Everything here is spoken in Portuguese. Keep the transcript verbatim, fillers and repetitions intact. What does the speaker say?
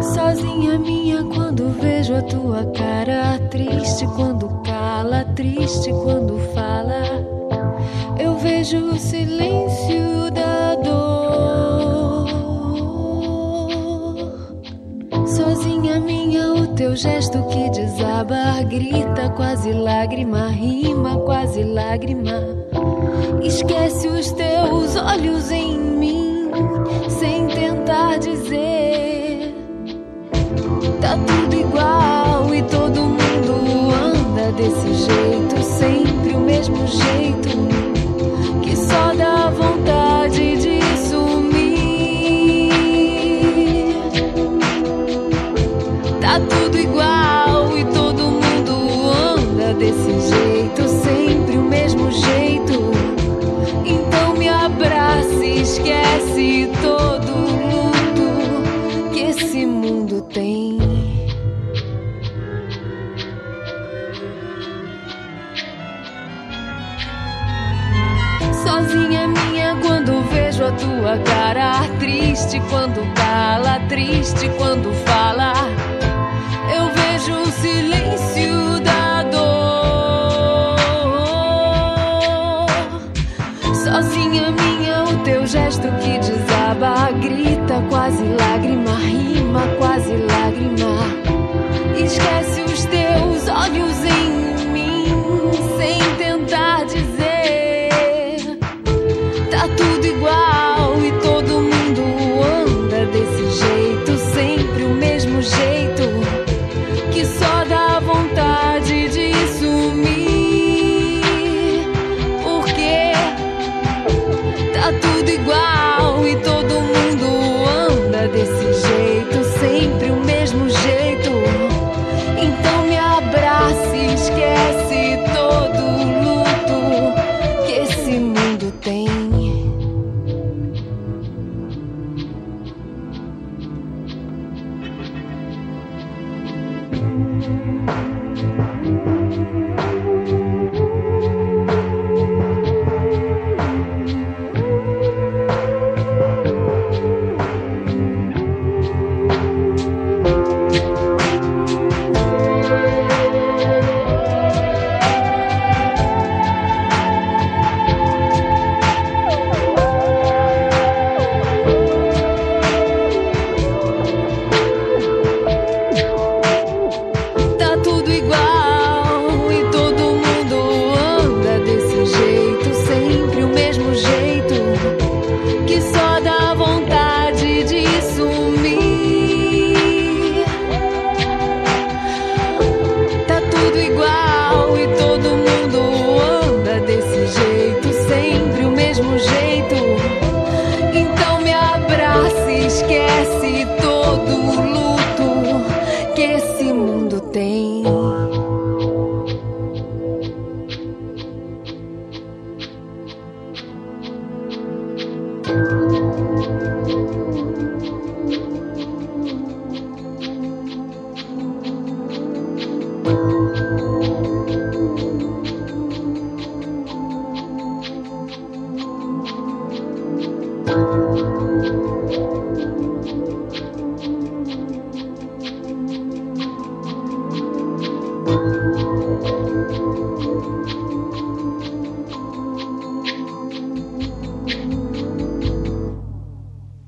Sozinha minha quando vejo a tua cara, triste quando cala, triste quando fala. Eu vejo o silêncio da dor. Sozinha minha, o teu gesto que desaba, grita quase lágrima, rima quase lágrima. Esquece os teus olhos em mim, sem tentar dizer. Tá tudo igual e todo mundo anda desse jeito, sempre o mesmo jeito, que só dá vontade de sumir. Tá tudo igual e todo mundo anda desse jeito, sempre o mesmo jeito. Então me abraça e esquece todo o luto que esse mundo tem. Sozinha minha quando vejo a tua cara, triste quando cala, triste quando fala. Eu vejo o silêncio da dor. Sozinha minha, o teu gesto que desaba, grita quase lágrima, rima quase lágrima. Esquece os teus olhos em mim, sem tentar dizer. Tá tudo igual e todo mundo anda desse jeito, sempre o mesmo jeito, que só dá vontade de sumir. Porque tá tudo igual e todo mundo anda desse jeito, sempre o mesmo jeito. Então me abraça e esquece todo o luto que esse mundo tem.